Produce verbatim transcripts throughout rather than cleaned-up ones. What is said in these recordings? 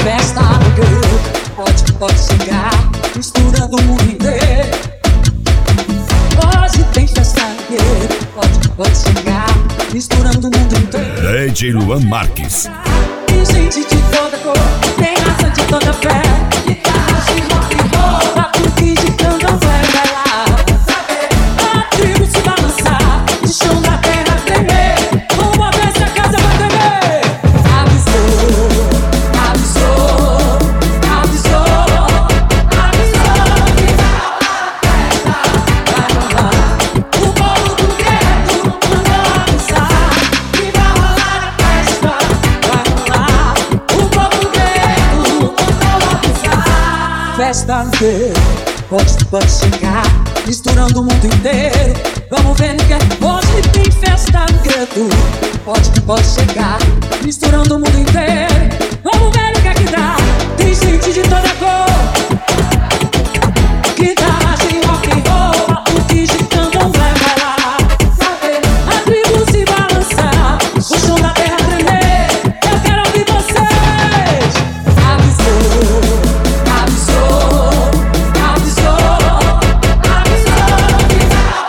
Festa no gueto, pode, pode chegar, misturando o mundo inteiro. Hoje tem festa no gueto, pode, pode chegar, misturando o mundo inteiro. D J Luan Marques. Tem gente de toda cor, tem raça de toda fé. Guitarras de rock and roll, batuque de candomblé, vai lá. A tribo se balançar, o chão da terra tremer. Uma vez a casa vai tremer. Avisou, avisou, avisou, avisou que vai rolar a festa, vai rolar. O povo do gueto mandou avisar que vai rolar a festa, vai rolar. O povo do gueto mandou avisar. Festa no gueto, pode, pode chegar, misturando o mundo inteiro. Vamos ver no que é. Hoje tem festa no gueto, pode, pode chegar, misturando o mundo inteiro. Vamos ver o que é que dá. Tem gente de toda cor, guitarras de rock and roll, batuque de candomblé, vai lá. A tribo se balançar, o chão da terra tremer. Eu quero ouvir vocês. Avisou, avisou, avisou, avisou que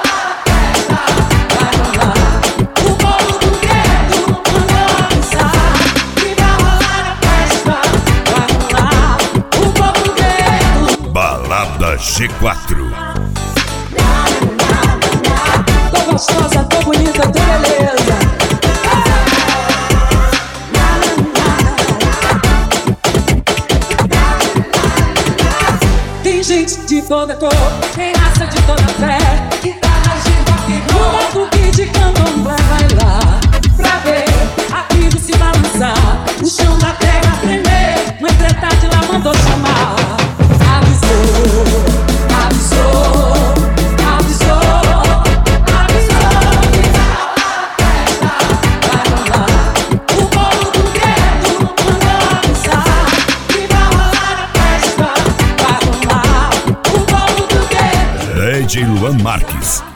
vai rolar. O povo do gueto mandou avisar que vai rolar a festa, vai rolar. O povo do gueto. Balada G quatro. Tô gostosa, tô bonita, tô beleza. Tem gente de toda cor, tem raça de toda fé. Guitarras de rock and roll, batuque de candomblé, vai lá pra ver a tribo se balançar, o chão da terra tremer. Mãe preta de lá mandou chamar. Avisou, avisou, avisou, avisou que vai rolar. O povo do gueto mandou avisar que vai rolar a festa, vai rolar. O povo do gueto. D J Luan Marques.